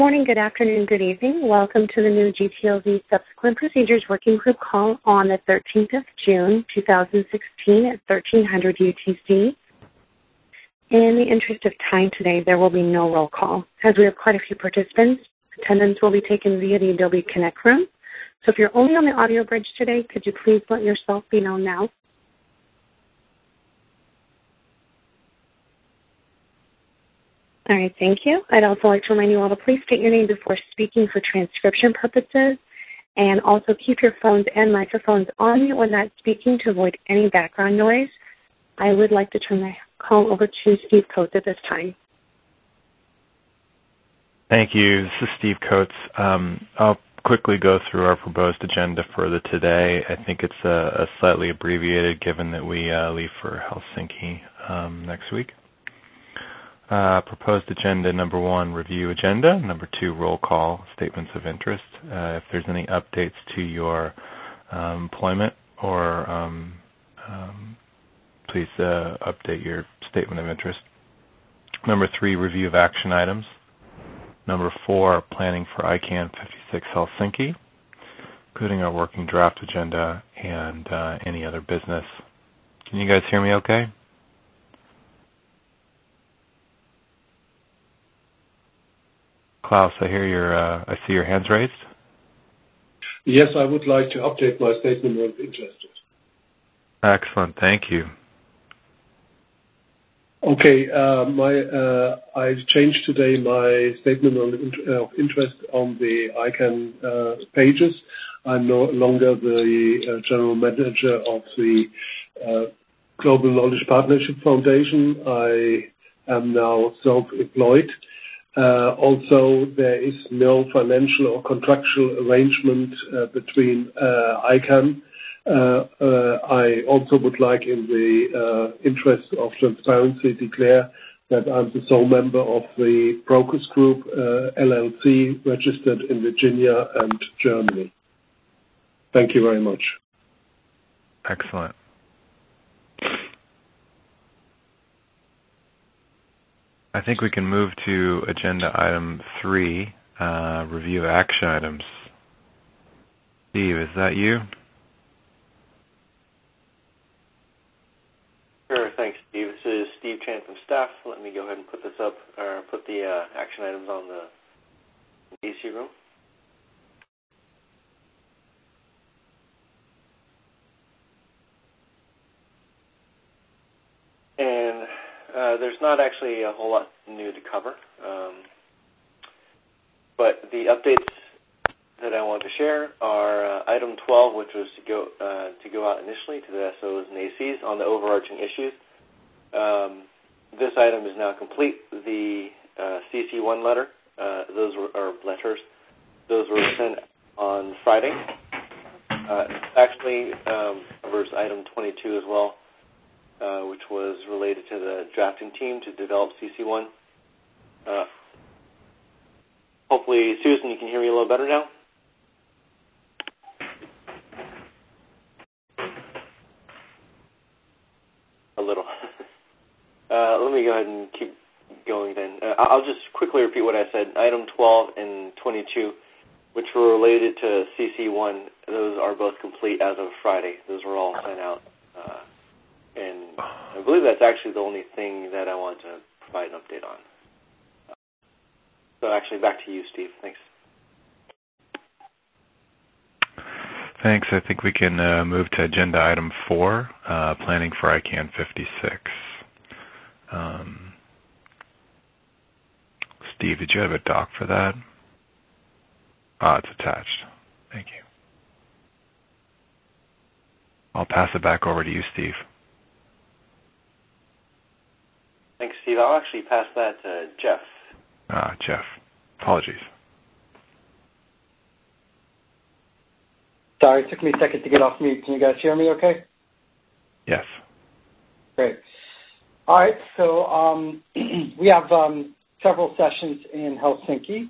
Morning, good afternoon, good evening. Welcome to the new GTLV Subsequent Procedures Working Group call on the 13th of June, 2016 at 1300 UTC. In the interest of time today, there will be no roll call. As we have quite a few participants, attendance will be taken via the Adobe Connect room. So if you're only on the audio bridge today, could you please let yourself be known now? All right, thank you. I'd also like to remind you all to please state your name before speaking for transcription purposes, and also keep your phones and microphones on mute when not speaking to avoid any background noise. I would like to turn the call over to Steve Coates at this time. Thank you. This is Steve Coates. I'll quickly go through our proposed agenda for today. I think it's a slightly abbreviated given that we leave for Helsinki next week. Proposed agenda number 1, review agenda. Number 2, roll call, statements of interest. If there's any updates to your employment or please update your statement of interest. Number 3, review of action items. Number 4, planning for ICANN 56 Helsinki, including our working draft agenda and any other business. Can you guys hear me okay? Klaus, I see your hands raised. Yes, I would like to update my statement of interest. Excellent, thank you. Okay, I changed today my statement of interest on the ICANN pages. I'm no longer the general manager of the Global Knowledge Partnership Foundation. I am now self-employed. Also, there is no financial or contractual arrangement between ICANN. I also would like, in the interest of transparency, declare that I'm the sole member of the Brokers Group, LLC, registered in Virginia and Germany. Thank you very much. Excellent. I think we can move to agenda item 3, review action items. Steve, is that you? Sure, thanks, Steve. This is Steve Chan from staff. Let me go ahead and put this up, or put the action items on the AC room. And there's not actually a whole lot new to cover, but the updates that I want to share are item 12, which was to go out initially to the SOs and ACs on the overarching issues. This item is now complete. The CC1 letter, those were sent on Friday. Actually, covers item 22 as well, which was related to the drafting team to develop CC1. Hopefully, Susan, you can hear me a little better now. A little. Let me go ahead and keep going then. I'll just quickly repeat what I said. Item 12 and 22, which were related to CC1, those are both complete as of Friday. Those were all sent out. And I believe that's actually the only thing that I want to provide an update on. So actually, back to you, Steve. Thanks. Thanks. I think we can move to agenda item 4, planning for ICANN 56. Steve, did you have a doc for that? It's attached. Thank you. I'll pass it back over to you, Steve. Thanks, Steve. I'll actually pass that to Jeff. Jeff. Apologies. Sorry, it took me a second to get off mute. Can you guys hear me okay? Yes. Great. All right, so we have several sessions in Helsinki.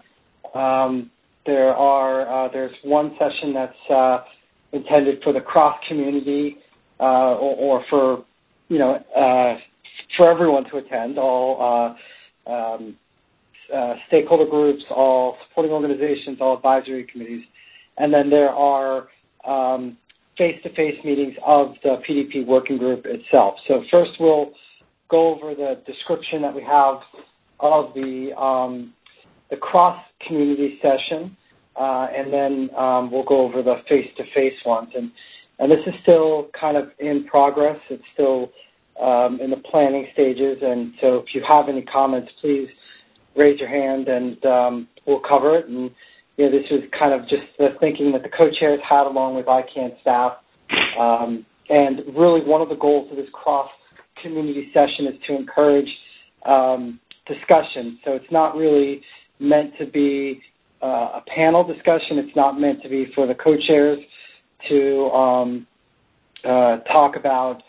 There's one session that's intended for the cross community or for everyone to attend, all stakeholder groups, all supporting organizations, all advisory committees, and then there are face-to-face meetings of the PDP working group itself. So first we'll go over the description that we have of the cross-community session, and then we'll go over the face-to-face ones. And this is still kind of in progress. It's still in the planning stages, and so if you have any comments, please raise your hand and we'll cover it. And this was kind of just the thinking that the co-chairs had along with ICANN staff. And really one of the goals of this cross-community session is to encourage discussion. So it's not really meant to be a panel discussion. It's not meant to be for the co-chairs to talk about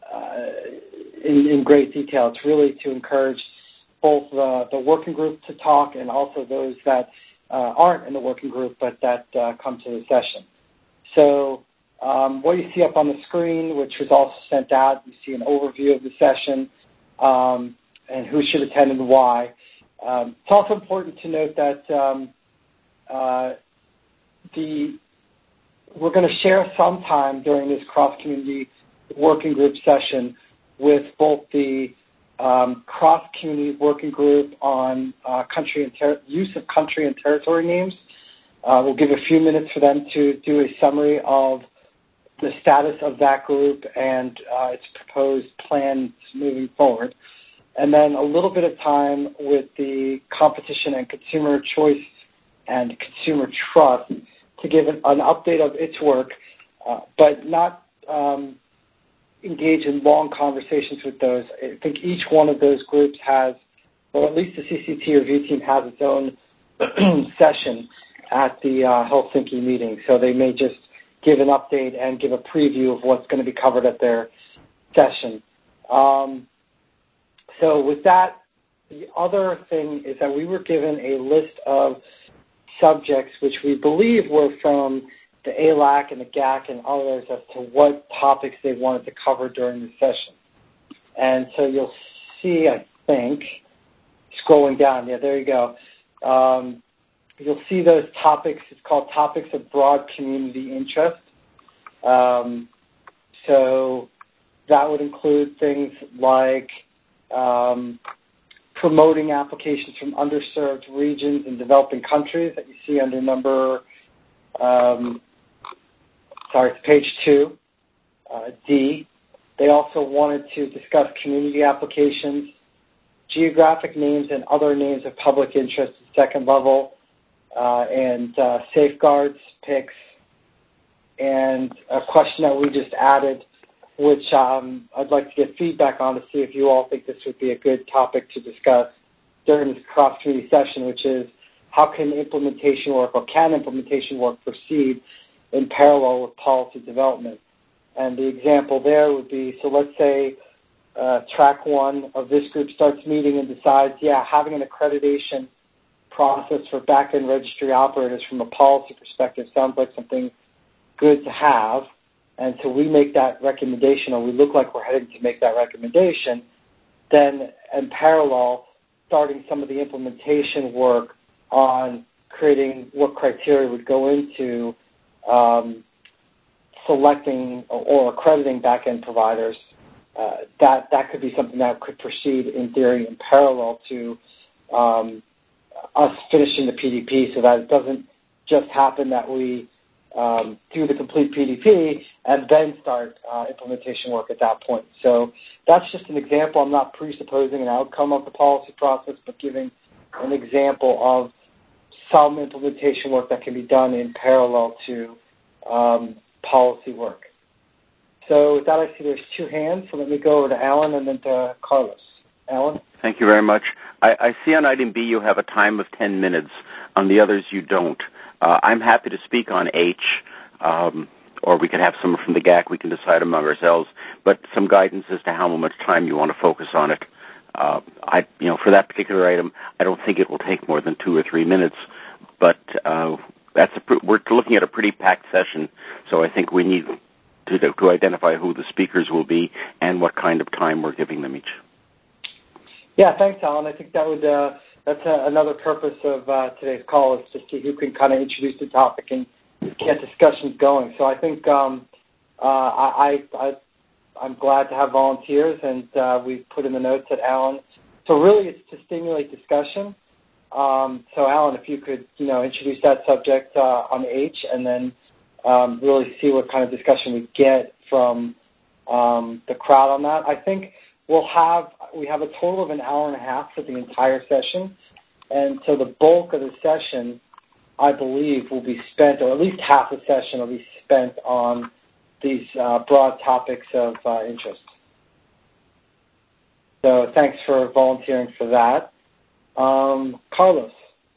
in great detail. It's really to encourage both the working group to talk and also those that aren't in the working group but that come to the session. So what you see up on the screen, which was also sent out, you see an overview of the session and who should attend and why. It's also important to note that we're going to share some time during this cross-community working group session with both the cross-community working group on use of country and territory names. We'll give a few minutes for them to do a summary of the status of that group and its proposed plans moving forward. And then a little bit of time with the Competition and Consumer Choice and Consumer Trust to give an update of its work, but not engage in long conversations with those. I think each one of those groups has, or at least the CCT review team has its own session at the Helsinki meeting. So they may just give an update and give a preview of what's going to be covered at their session. So with that, the other thing is that we were given a list of subjects which we believe were from the ALAC and the GAC and others as to what topics they wanted to cover during the session. And so you'll see, I think, scrolling down, yeah, there you go. You'll see those topics. It's called Topics of Broad Community Interest. So that would include things like promoting applications from underserved regions and developing countries that you see under page 2, D. They also wanted to discuss community applications, geographic names and other names of public interest at second level, and safeguards, PICs, and a question that we just added, which I'd like to get feedback on to see if you all think this would be a good topic to discuss during this cross-community session, which is how can implementation work, or can implementation work proceed in parallel with policy development? And the example there would be, so let's say track 1 of this group starts meeting and decides, yeah, having an accreditation process for back-end registry operators from a policy perspective sounds like something good to have. And so we make that recommendation, or we look like we're heading to make that recommendation, then in parallel, starting some of the implementation work on creating what criteria would go into selecting or accrediting back-end providers. That could be something that could proceed in theory in parallel to us finishing the PDP, so that it doesn't just happen that we do the complete PDP and then start implementation work at that point. So that's just an example. I'm not presupposing an outcome of the policy process, but giving an example of some implementation work that can be done in parallel to policy work. So with that, I see there's 2 hands, so let me go over to Alan and then to Carlos. Alan? Thank you very much. I see on item B you have a time of 10 minutes. On the others, you don't. I'm happy to speak on H, or we could have someone from the GAC. We can decide among ourselves, but some guidance as to how much time you want to focus on it. For that particular item, I don't think it will take more than 2 or 3 minutes, but we're looking at a pretty packed session, so I think we need to identify who the speakers will be and what kind of time we're giving them each. Yeah, thanks, Alan. I think that would that's another purpose of today's call, is to see who can kind of introduce the topic and get discussions going. So I think I'm glad to have volunteers, and we've put in the notes at Alan. So really, it's to stimulate discussion. So Alan, if you could, introduce that subject on H, and then really see what kind of discussion we get from the crowd on that. I think we have a total of an hour and a half for the entire session, and so the bulk of the session, I believe, will be spent, or at least half the session will be spent on these broad topics of interest. So thanks for volunteering for that. Carlos.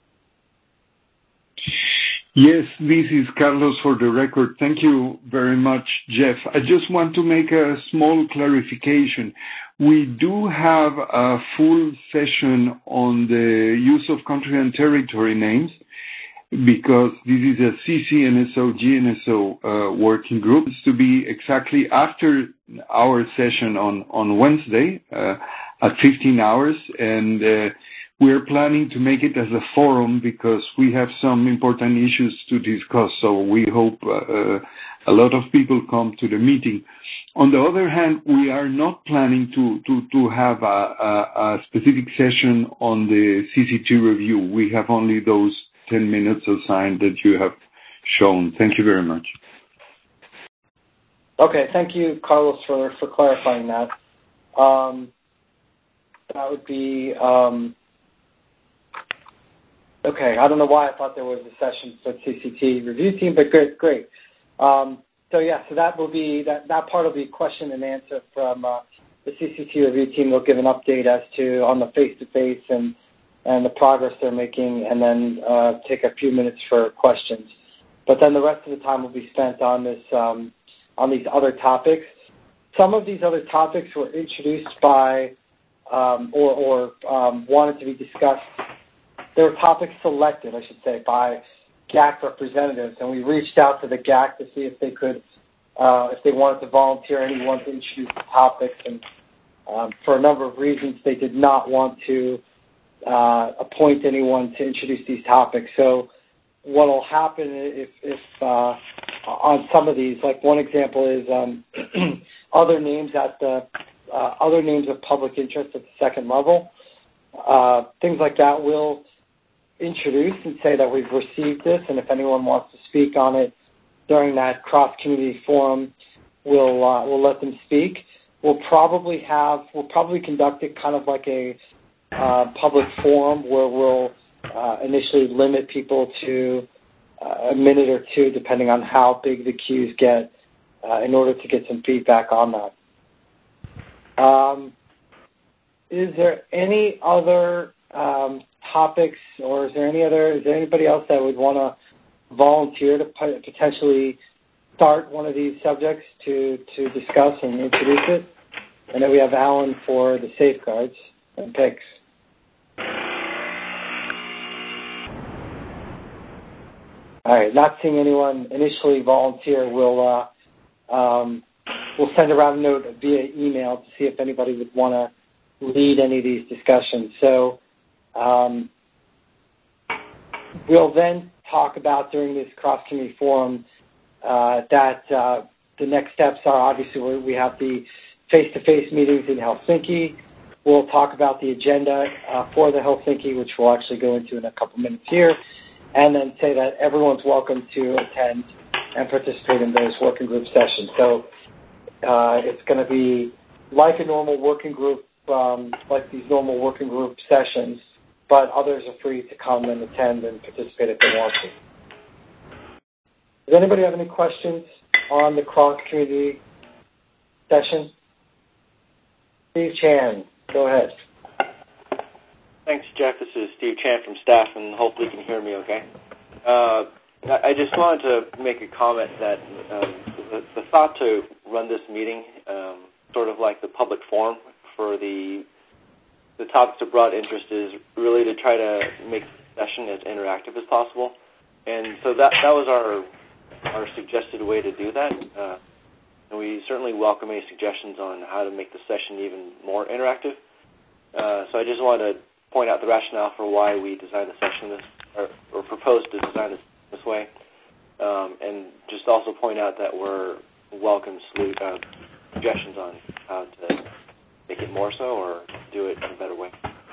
Yes, this is Carlos for the record. Thank you very much, Jeff. I just want to make a small clarification. We do have a full session on the use of country and territory names, because this is a CCNSO-GNSO working group. It's to be exactly after our session on Wednesday at 15 hours, and we're planning to make it as a forum because we have some important issues to discuss, so we hope a lot of people come to the meeting. On the other hand, we are not planning to have a specific session on the CC2 review. We have only those 10 minutes assigned that you have shown. Thank you very much. Okay, thank you, Carlos, for clarifying that. That would be, okay, I don't know why I thought there was a session for the CCT review team, but great. So that will be, that part will be question and answer from the CCT review team. They'll give an update as to on the face-to-face and the progress they're making, and then take a few minutes for questions. But then the rest of the time will be spent on this, on these other topics. Some of these other topics were introduced by, or wanted to be discussed. There were topics selected, I should say, by GAC representatives, and we reached out to the GAC to see if they could, if they wanted to volunteer anyone to introduce the topics, and for a number of reasons, they did not want to appoint anyone to introduce these topics. So what will happen if on some of these, like one example is other names at the other names of public interest at the second level, things like that we'll introduce and say that we've received this, and if anyone wants to speak on it during that cross-community forum, we'll let them speak. We'll probably conduct it kind of like a public forum where we'll initially limit people to a minute or two, depending on how big the queues get, in order to get some feedback on that. Is there any other topics, or is there anybody else that would want to volunteer to potentially start one of these subjects to discuss and introduce it? And then we have Alan for the safeguards and picks. All right, not seeing anyone initially volunteer, we'll send around a note via email to see if anybody would want to lead any of these discussions. So we'll then talk about during this cross-community forum that the next steps are obviously we have the face-to-face meetings in Helsinki. We'll talk about the agenda for the Helsinki, which we'll actually go into in a couple minutes here, and then say that everyone's welcome to attend and participate in those working group sessions. So it's going to be like a normal working group, like these normal working group sessions, but others are free to come and attend and participate if they want to. Does anybody have any questions on the cross-community session? Steve Chan, go ahead. Thanks, Jeff. This is Steve Chan from staff, and hopefully you can hear me okay. I just wanted to make a comment that the thought to run this meeting sort of like the public forum for the topics of broad interest is really to try to make the session as interactive as possible. And so that was our suggested way to do that. And we certainly welcome any suggestions on how to make the session even more interactive. So I just wanted to point out the rationale for why we designed the session or proposed to design this way, and just also point out that we're welcome suggestions on how to make it more so or do it in a better way.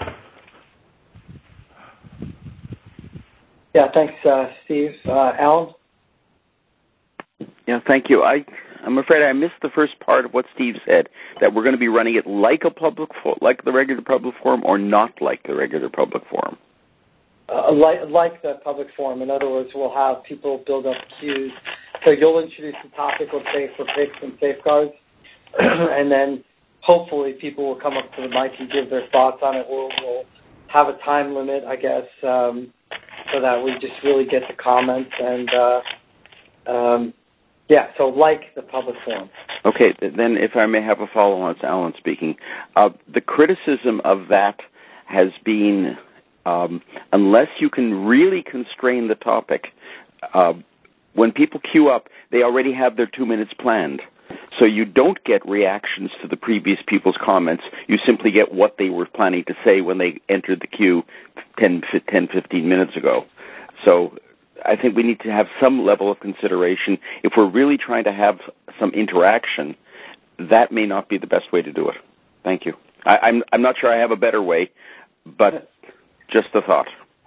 Yeah, thanks, Steve. Alan? Yeah, thank you. I'm afraid I missed the first part of what Steve said, that we're going to be running it like like the regular public forum or not like the regular public forum. Like the public forum. In other words, we'll have people build up queues. So you'll introduce the topic, let's say, for PICS and safeguards, and then hopefully people will come up to the mic and give their thoughts on it. We'll have a time limit, I guess, so that we just really get the comments. And, yeah, so like the public forum. Okay, then if I may have a follow-on, it's Alan speaking. The criticism of that has been, unless you can really constrain the topic, when people queue up, they already have their 2 minutes planned. So you don't get reactions to the previous people's comments. You simply get what they were planning to say when they entered the queue 10, 15 minutes ago. So I think we need to have some level of consideration. If we're really trying to have some interaction, that may not be the best way to do it. Thank you. I'm not sure I have a better way, but just a thought.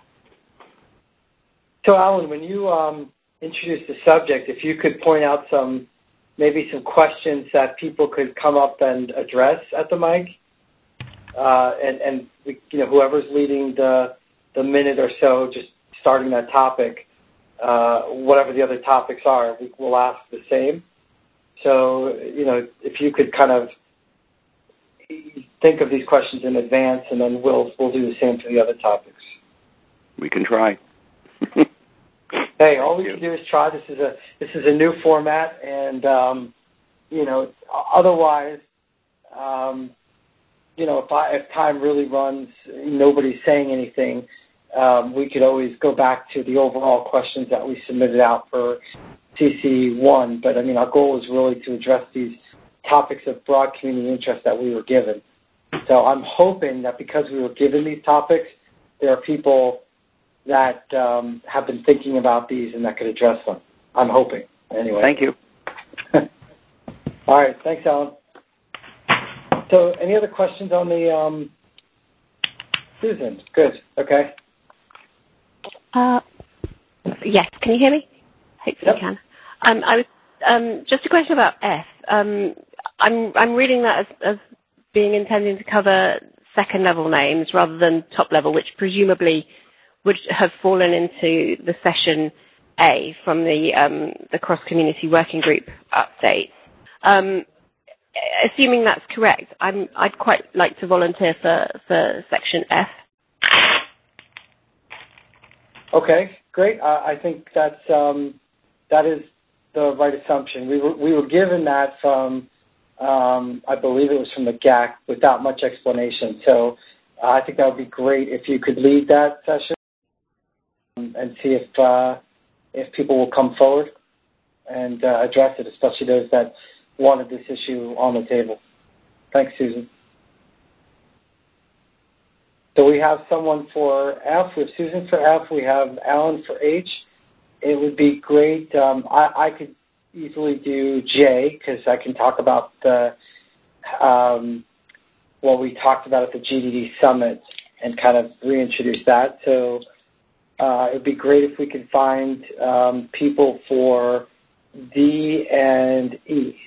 So, Alan, when you introduced the subject, if you could point out maybe some questions that people could come up and address at the mic, and whoever's leading the minute or so, just starting that topic, whatever the other topics are, we'll ask the same. So, if you could kind of think of these questions in advance, and then we'll do the same for the other topics. We can try. Hey, all we can do is try. This is a new format, and otherwise, if time really runs, nobody's saying anything, we could always go back to the overall questions that we submitted out for CC1. But our goal is really to address these topics of broad community interest that we were given. So I'm hoping that because we were given these topics, there are people that have been thinking about these and that could address them. I'm hoping. Anyway. Thank you. All right. Thanks, Alan. So any other questions on the Susan? Good. Okay. Yes. Can you hear me? Hopefully Yep. you can. I was just a question about F. I'm reading that as being intending to cover second level names rather than top level, which presumably would have fallen into the session A from the cross community working group update. Assuming that's correct, I'd quite like to volunteer for section F. Okay, great. I think that is the right assumption. We were given that from I believe it was from the GAC without much explanation. So I think that would be great if you could lead that session and see if people will come forward and address it, especially those that wanted this issue on the table. Thanks, Susan. So we have someone for F. We have Susan for F. We have Alan for H. It would be great. I could easily do J because I can talk about what we talked about at the GDD Summit and kind of reintroduce that. So it would be great if we could find people for D and E.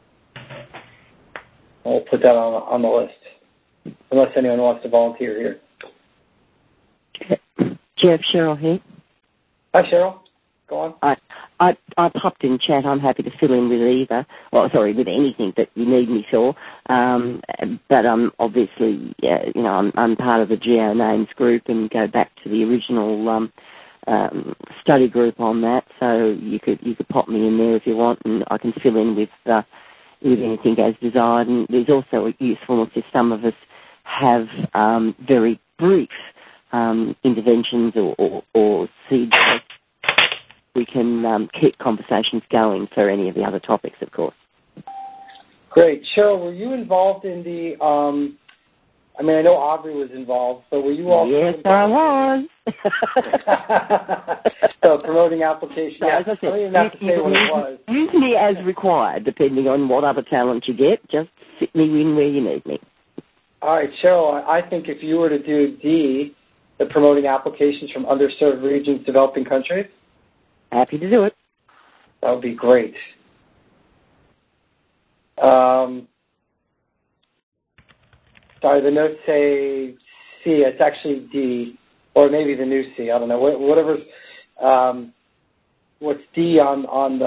We'll put that on the list, unless anyone wants to volunteer here. Jeff, Cheryl here. Hi, Cheryl. Go on. I popped in chat. I'm happy to fill in with either. Well, sorry, with anything that you need me for. But obviously, I'm part of the GEO Names group and go back to the original study group on that. So you could pop me in there if you want, and I can fill in with anything as desired. And there's also a usefulness if some of us have very brief interventions or seeds. We can keep conversations going for any of the other topics, of course. Great. Cheryl, were you involved in the I mean, I know Aubrey was involved, but were you also Yes, involved? I was. So promoting application. Yeah, as I said, I don't even have to say what it was. Use me as required, depending on what other talent you get. Just fit me in where you need me. All right, Cheryl, I think if you were to do D, the promoting applications from underserved regions, developing countries. Happy to do it. That would be great. Sorry, the notes say C. It's actually D, or maybe the new C. I don't know. Whatever's what's D on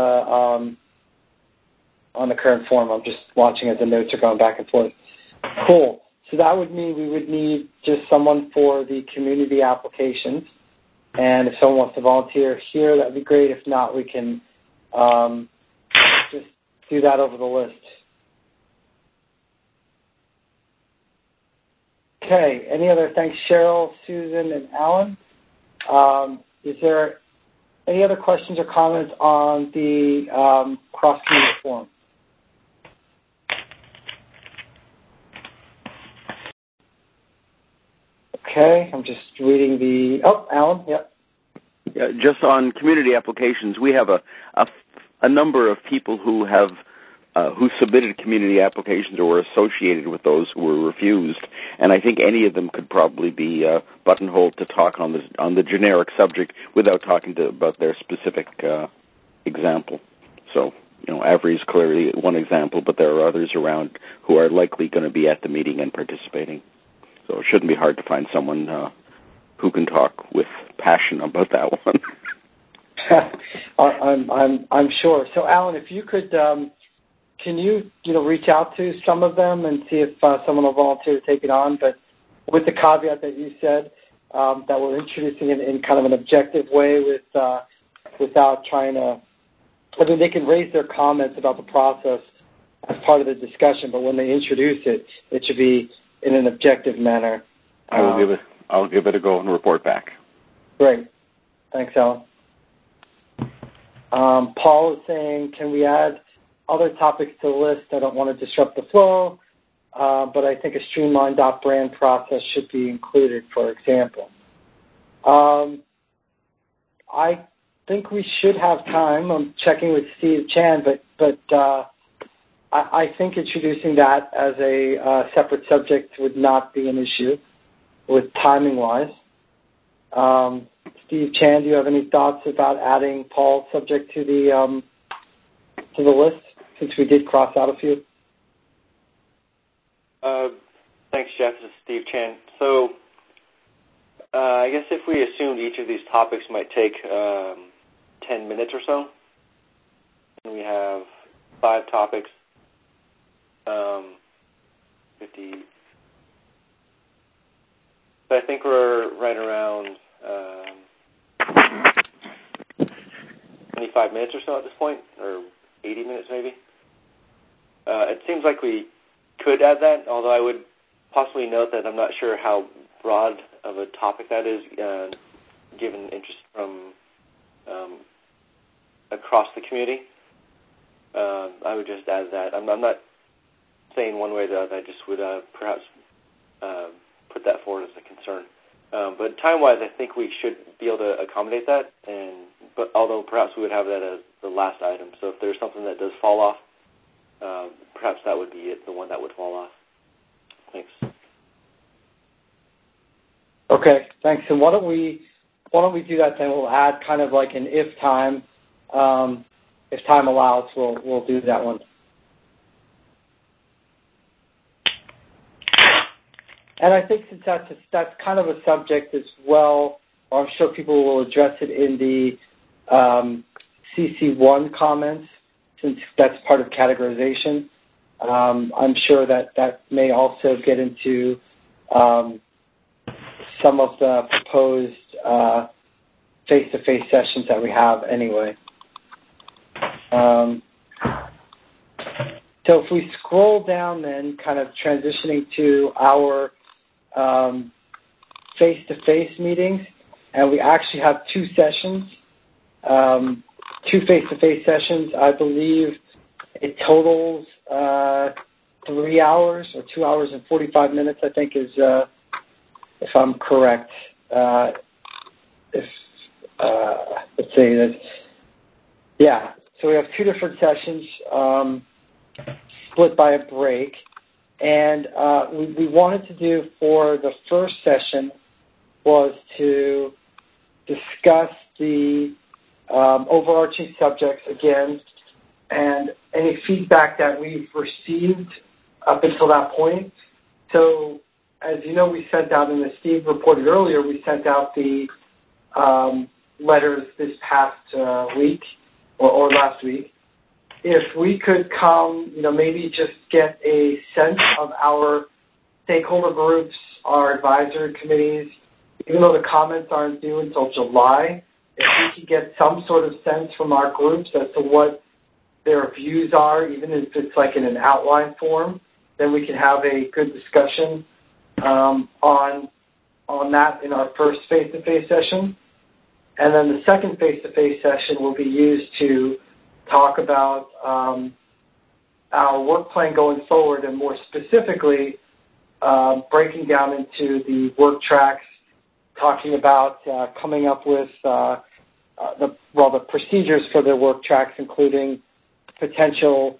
the current form. I'm just watching as the notes are going back and forth. Cool. So that would mean we would need just someone for the community applications. And if someone wants to volunteer here, that would be great. If not, we can just do that over the list. Okay. Any other? Thanks, Cheryl, Susan, and Alan. Is there any other questions or comments on the cross-community forum? Okay, I'm just reading the. Oh, Alan, yep. Yeah, just on community applications, we have a number of people who have who submitted community applications or were associated with those who were refused, and I think any of them could probably be buttonholed to talk on the generic subject without talking about their specific example. So, Avery is clearly one example, but there are others around who are likely going to be at the meeting and participating. So it shouldn't be hard to find someone who can talk with passion about that one. I'm sure. So, Alan, if you could, can you reach out to some of them and see if someone will volunteer to take it on? But with the caveat that you said that we're introducing it in kind of an objective way, without trying to. I mean, they can raise their comments about the process as part of the discussion, but when they introduce it, it should be in an objective manner. I'll give it a go and report back. Great. Thanks, Alan. Paul is saying, can we add other topics to the list? I don't want to disrupt the flow, but I think a streamlined .brand process should be included, for example. I think we should have time. I'm checking with Steve Chan, but I think introducing that as a separate subject would not be an issue with timing-wise. Steve Chan, do you have any thoughts about adding Paul's subject to the list, since we did cross out a few? Thanks, Jeff. This is Steve Chan. So I guess if we assumed each of these topics might take 10 minutes or so, and we have 5 topics, 50. So I think we're right around 25 minutes or so at this point, or 80 minutes maybe. It seems like we could add that, although I would possibly note that I'm not sure how broad of a topic that is, given interest from across the community. I would just add that. I'm not saying one way or the other. I just would perhaps put that forward as a concern. But time-wise, I think we should be able to accommodate that. But although perhaps we would have that as the last item. So if there's something that does fall off, perhaps that would be it, the one that would fall off. Thanks. Okay, thanks. And why don't we do that then? We'll add kind of like an if time allows. We'll do that one. And I think since that's kind of a subject as well, I'm sure people will address it in the CC1 comments, since that's part of categorization. I'm sure that may also get into some of the proposed face-to-face sessions that we have anyway. So if we scroll down then, kind of transitioning to our face-to-face meetings, and we actually have 2 sessions, 2 face-to-face sessions. I believe it totals 3 hours or 2 hours and 45 minutes, I think, is, if I'm correct. Let's see, yeah. So we have 2 different sessions split by a break. And we wanted to do for the first session was to discuss the overarching subjects again and any feedback that we've received up until that point. So as you know, we sent out, and as Steve reported earlier, we sent out the letters this past week or last week. If we could come, maybe just get a sense of our stakeholder groups, our advisory committees, even though the comments aren't due until July, if we could get some sort of sense from our groups as to what their views are, even if it's like in an outline form, then we can have a good discussion on that in our first face-to-face session. And then the second face-to-face session will be used to talk about our work plan going forward, and more specifically, breaking down into the work tracks, talking about coming up with the procedures for the work tracks, including potential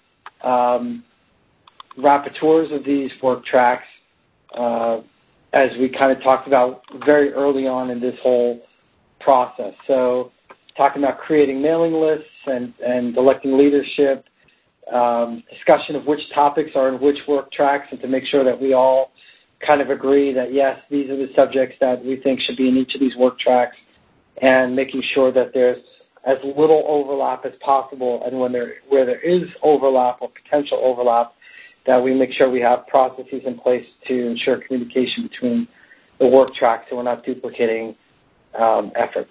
rapporteurs of these work tracks, as we kind of talked about very early on in this whole process. So talking about creating mailing lists and electing leadership, discussion of which topics are in which work tracks, and to make sure that we all kind of agree that, yes, these are the subjects that we think should be in each of these work tracks, and making sure that there's as little overlap as possible, and where there is overlap or potential overlap, that we make sure we have processes in place to ensure communication between the work tracks so we're not duplicating efforts.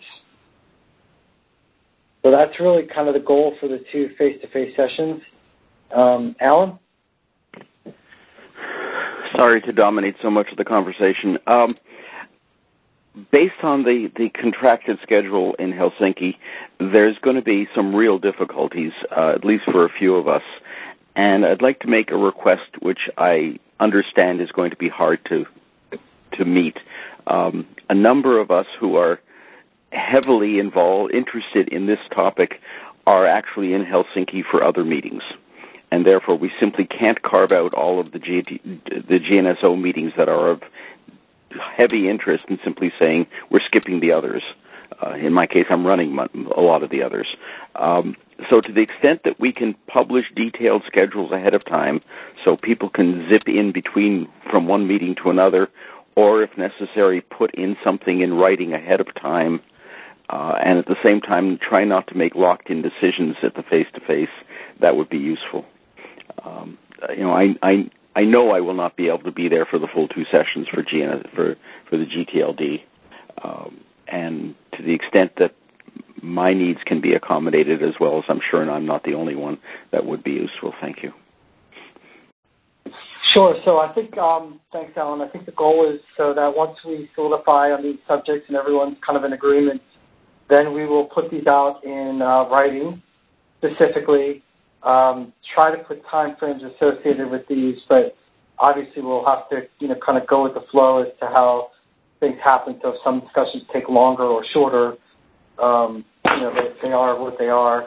So that's really kind of the goal for the 2 face-to-face sessions. Alan? Sorry to dominate so much of the conversation. Based on the contracted schedule in Helsinki, there's going to be some real difficulties, at least for a few of us. And I'd like to make a request, which I understand is going to be hard to meet. A number of us who are heavily interested in this topic are actually in Helsinki for other meetings. And therefore, we simply can't carve out all of the GNSO meetings that are of heavy interest and simply saying we're skipping the others. In my case, I'm running a lot of the others. So to the extent that we can publish detailed schedules ahead of time so people can zip in between from one meeting to another, or if necessary, put in something in writing ahead of time, and at the same time try not to make locked-in decisions at the face-to-face, that would be useful. I know I will not be able to be there for the full 2 sessions for the GTLD, and to the extent that my needs can be accommodated as well, as I'm sure, and I'm not the only one, that would be useful. Thank you. Sure. So I think, thanks, Alan. I think the goal is so that once we solidify on these subjects and everyone's kind of in agreement, then we will put these out in writing, specifically. Try to put time frames associated with these, but obviously we'll have to, kind of go with the flow as to how things happen. So if some discussions take longer or shorter, they are what they are.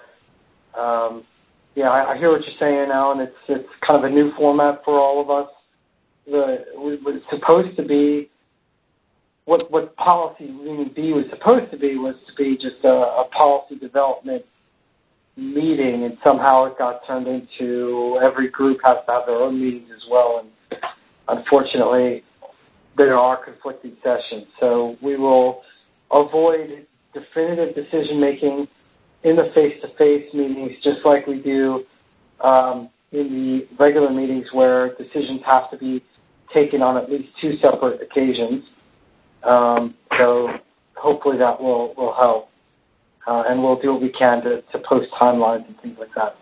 I hear what you're saying, Alan. It's kind of a new format for all of us. It's supposed to be what policy meaning B was supposed to be just a policy development meeting, and somehow it got turned into every group has to have their own meetings as well. And unfortunately, there are conflicting sessions. So we will avoid definitive decision making in the face-to-face meetings, just like we do in the regular meetings where decisions have to be taken on at least 2 separate occasions. So hopefully that will help. And we'll do what we can to post timelines and things like that.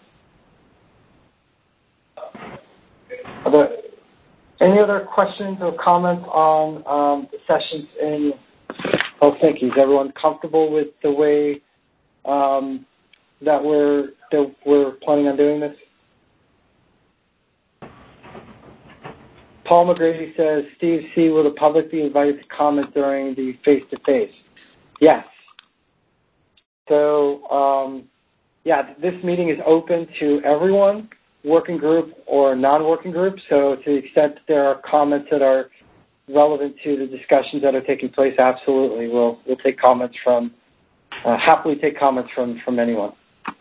Are there any other questions or comments on the sessions in Helsinki? Is everyone comfortable with the way that we're planning on doing this? Paul McGrady says, Steve C., will the public be invited to comment during the face-to-face? Yes. So, this meeting is open to everyone, working group or non-working group. So to the extent that there are comments that are relevant to the discussions that are taking place, absolutely, we'll take comments from, happily take comments from anyone.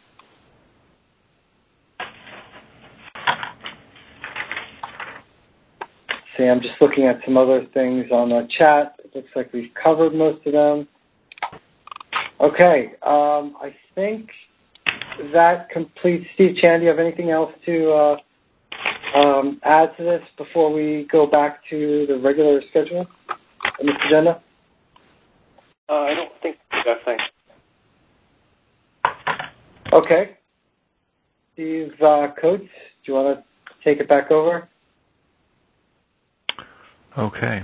See, I'm just looking at some other things on the chat. It looks like we've covered most of them. Okay, I think that completes. Steve Chan, do you have anything else to add to this before we go back to the regular schedule on this agenda? I don't think so. Thanks. Okay. Steve Coates, do you want to take it back over? Okay.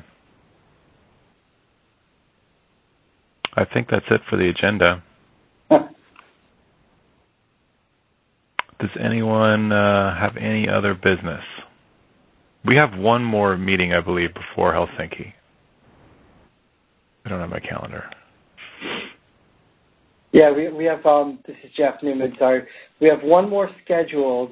I think that's it for the agenda. Does anyone have any other business? We have one more meeting, I believe, before Helsinki. I don't have my calendar. Yeah, we have, this is Jeff Newman, sorry. We have one more scheduled.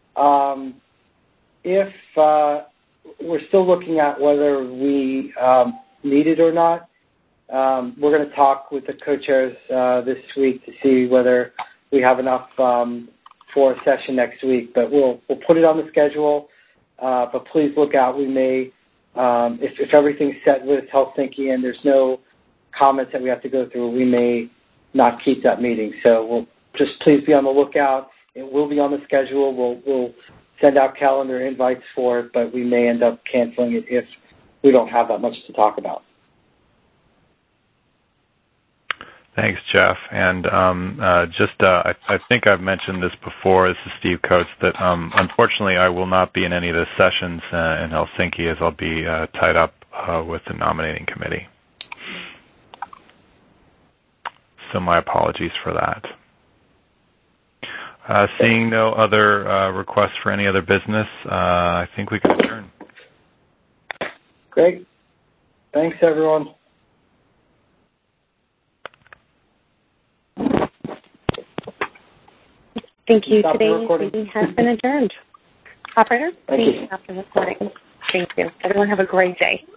If we're still looking at whether we need it or not, we're going to talk with the co-chairs this week to see whether we have enough for a session next week. But we'll put it on the schedule. But please look out. We may, if everything's set with Helsinki and there's no comments that we have to go through, we may not keep that meeting. So we'll just please be on the lookout. It will be on the schedule. We'll send out calendar invites for it, but we may end up canceling it if we don't have that much to talk about. Thanks, Jeff. And I think I've mentioned this before. This is Steve Coates. That unfortunately I will not be in any of the sessions in Helsinki, as I'll be tied up with the nominating committee. So my apologies for that. Seeing no other requests for any other business, I think we can adjourn. Great. Thanks, everyone. Thank you. Today's meeting has been adjourned. Operator, please stop the recording. Thank you. Everyone have a great day.